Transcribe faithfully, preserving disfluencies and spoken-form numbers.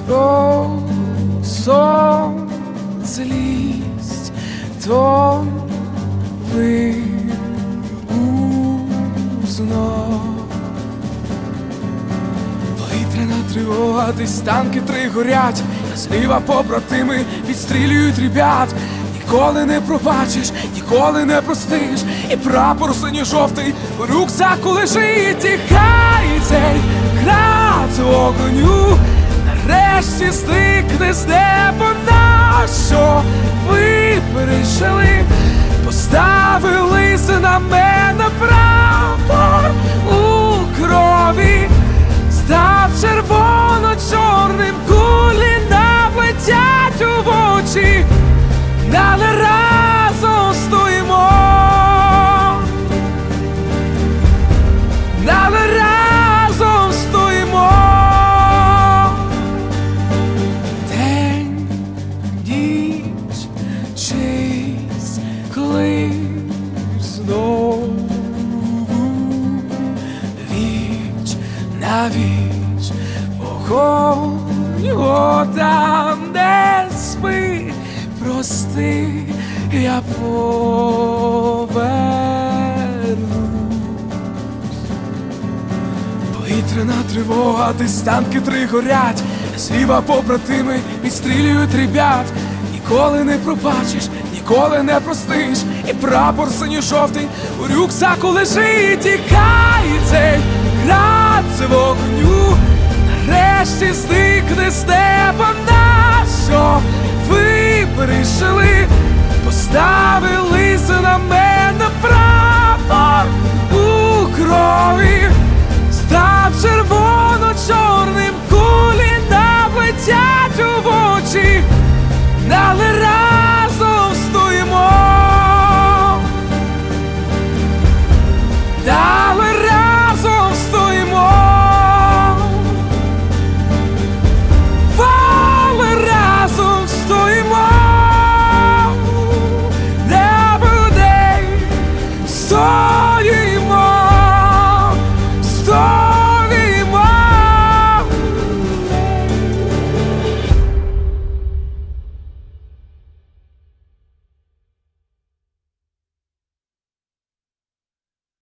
про сон, злість, то ви узнав. Повітряна тривога, десь танки три горять, а зліва побратими відстрілюють ребят. Ніколи не пробачиш, ніколи не простиш, і прапор синьо-жовтий у рюкзаку лежить. Тікай цей град з вогню, нарешті зникне з неба. На що ви перейшли, поставили на мене прапор у крові, став червоно-чорним, кулі наплетять у очі. Але разом стоїмо, але разом стоїмо. День, ніч, чись, клич знову, віч на віч, вогонь, о, там, де спить. Прости, я повернусь. Повітряна тривога, десь танки три горять, зліва побратими відстрілюють ребят. Ніколи не пробачиш, ніколи не простиш, і прапор синьо-жовтий у рюкзаку лежить. Тікай цей град з вогню, нарешті зникне з неба. На що ви перейшли, поставили